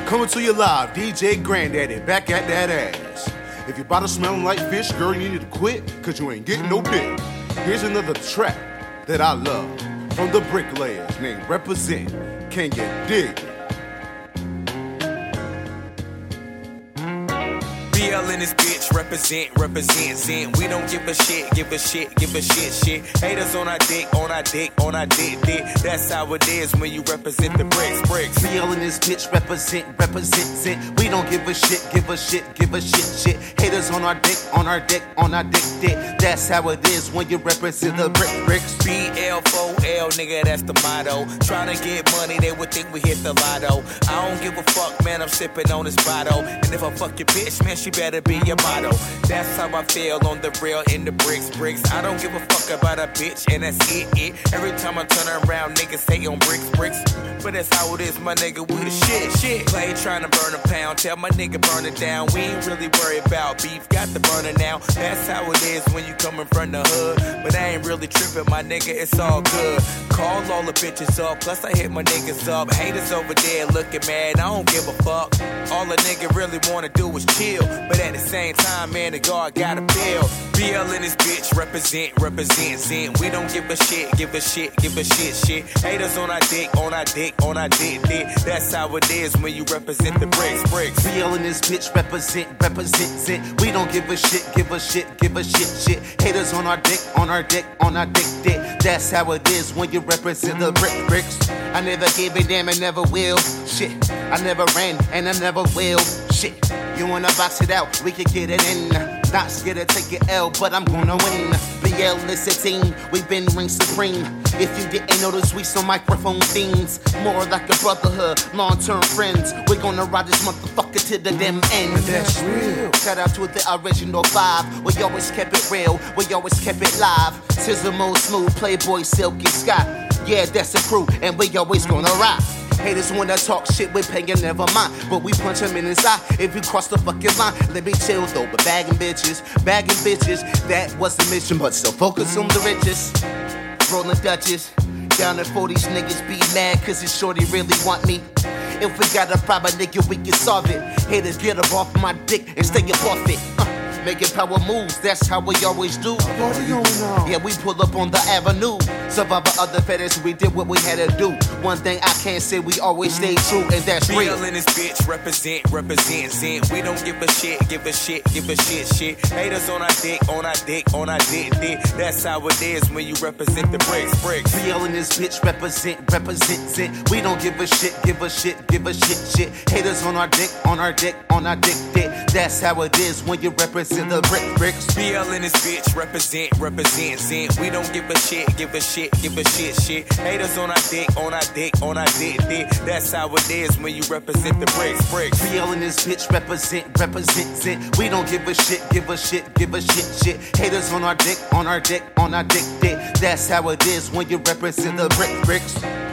Coming to you live, DJ Granddaddy, back at that ass. If your bottle smelling like fish, girl, you need to quit, cause you ain't getting no dick. Here's another track that I love, from the Bricklayers, named Represent. Can you dig? BL in this bitch, represent, sin. We don't give a shit, shit. Haters on our dick. That's how it is when you represent the bricks. BL in this bitch, represent, sin. We don't give a shit, shit. Haters on our dick. That's how it is when you represent the bricks. BL4L, nigga, that's the motto. Tryna get money, they would think we hit the lotto. I don't give a fuck, man, I'm sipping on this bottle. And if I fuck your bitch, man, she better be your motto. That's how I feel on the real in the bricks. I don't give a fuck about a bitch, and that's it. Every time I turn around, niggas say on bricks. But that's how it is, my nigga, we the shit. Play trying to burn a pound, tell my nigga burn it down. We ain't really worried about beef, got the burner now. That's how it is when you come in front of the hood. But I ain't really tripping, my nigga, it's all good. Call all the bitches up, plus I hit my niggas up. Haters over there looking mad, I don't give a fuck. All a nigga really wanna do is chill. But at the same time, man, the guard gotta feel. BL in this bitch, represent, sin. We don't give a shit, shit. Haters on our dick. That's how it is when you represent the bricks. BL in this bitch, represent, sin. We don't give a shit, shit. Haters on our dick. That's how it is when you represent the bricks. I never gave a damn and never will. Shit, I never ran and I never will. Shit, you wanna box it out, we can get it in. Not scared to take an L, but I'm gonna win. BL is a team, we been reign supreme. If you didn't notice, we some microphone themes. More like a brotherhood, long-term friends. We're gonna ride this motherfucker to the damn end. That's real. Shout out to the original 5. We always kept it real, we always kept it live. Sizzle Mode Smooth, Playboy, Silky Scott. Yeah, that's a crew, and we always gonna rock. Haters wanna talk shit, we paying, never mind. But we punch them in his eye if you cross the fucking line. Let me chill though, but bagging bitches, that was the mission. But still focus on the riches. Rolling Dutches, down at 40s, niggas be mad cause his shorty really want me. If we got a problem, nigga, we can solve it. Haters get up off my dick and stay up off it. Making power moves, that's how we always do. Yeah, we pull up on the avenue. Survivor other fetters, we did what we had to do. One thing I can't say, we always stay true, and that's real. BL in this bitch, represent, sin. We don't give a shit, shit. Haters on our dick. That's how it is when you represent the bricks. BL in this bitch, represent, sin. We don't give a shit, shit. Haters on our dick. That's how it is when you represent the bricks. BL in this bitch, represent, sin. We don't give a shit, shit. Haters on our dick. That's how it is when you represent the bricks. BL in this bitch, represent, sin. We don't give a shit, shit. Haters on our dick. That's how it is when you represent the bricks.